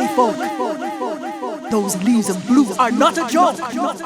folk. Those leaves of blue are not a joke.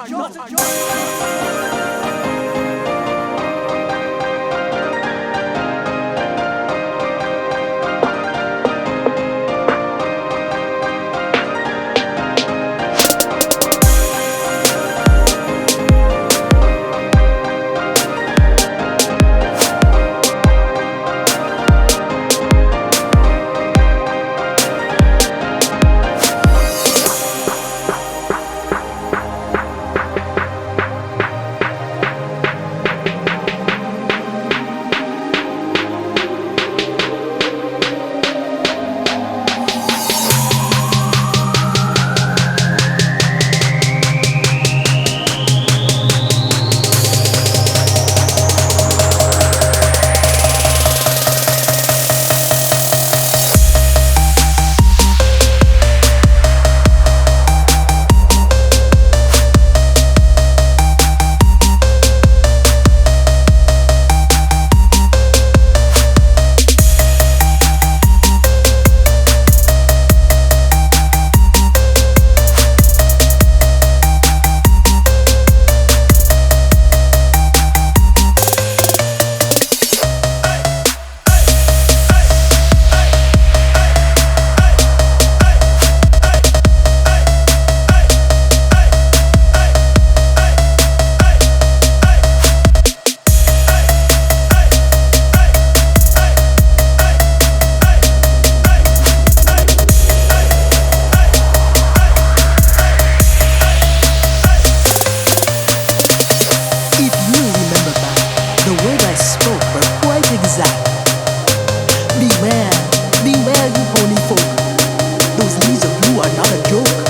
Beware, you holy folk. Those leaves of blue are not a joke.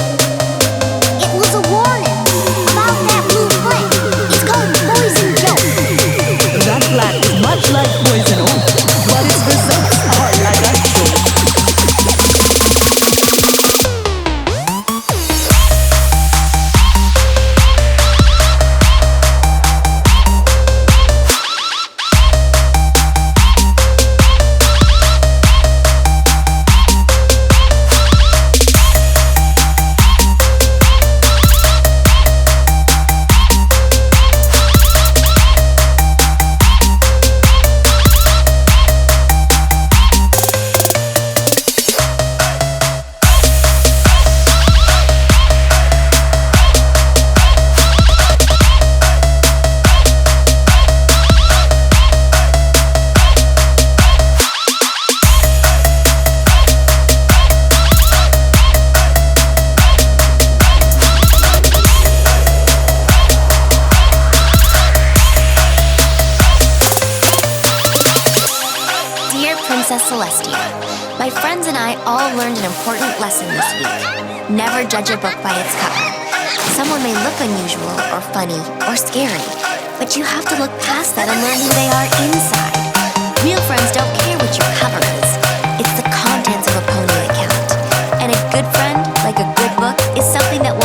It was a warning about that blue flame. It's called poison joke. That flag is much like poison oak, but its results are like a joke. Princess Celestia. My friends and I all learned an important lesson this week. Never judge a book by its cover. Someone may look unusual or funny or scary, but you have to look past that and learn who they are inside. Real friends don't care what your cover is. It's the contents of a pony that count. And a good friend, like a good book, is something that